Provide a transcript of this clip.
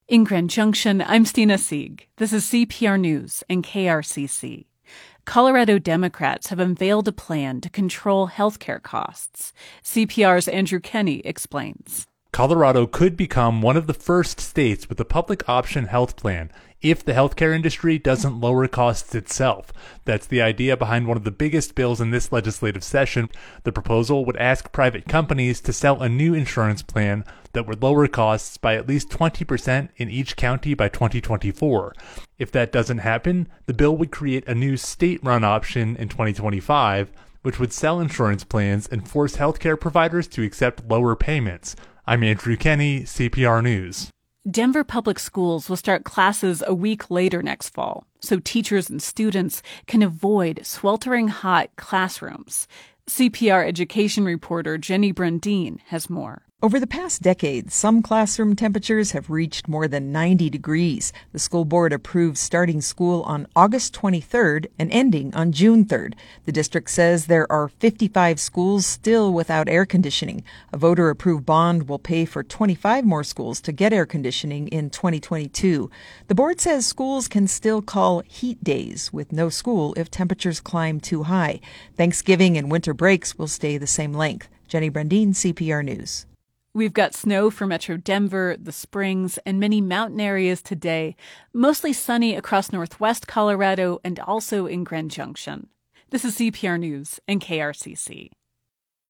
In Grand Junction, I'm Stina Sieg. This is CPR News and KRCC. Colorado Democrats have unveiled a plan to control healthcare costs. CPR's Andrew Kenney explains. Colorado could become one of the first states with a public option health plan if the healthcare industry doesn't lower costs itself. That's the idea behind one of the biggest bills in this legislative session. The proposal would ask private companies to sell a new insurance plan that would lower costs by at least 20% in each county by 2024. If that doesn't happen, the bill would create a new state-run option in 2025, which would sell insurance plans and force healthcare providers to accept lower payments. I'm Andrew Kenney, CPR News. Denver Public Schools will start classes a week later next fall, so teachers and students can avoid sweltering hot classrooms. CPR education reporter Jenny Brundin has more. Over the past decade, some classroom temperatures have reached more than 90 degrees. The school board approved starting school on August 23rd and ending on June 3rd. The district says there are 55 schools still without air conditioning. A voter-approved bond will pay for 25 more schools to get air conditioning in 2022. The board says schools can still call heat days with no school if temperatures climb too high. Thanksgiving and winter breaks will stay the same length. Jenny Brundin, CPR News. We've got snow for Metro Denver, the Springs, and many mountain areas today, mostly sunny across northwest Colorado and also in Grand Junction. This is CPR News and KRCC.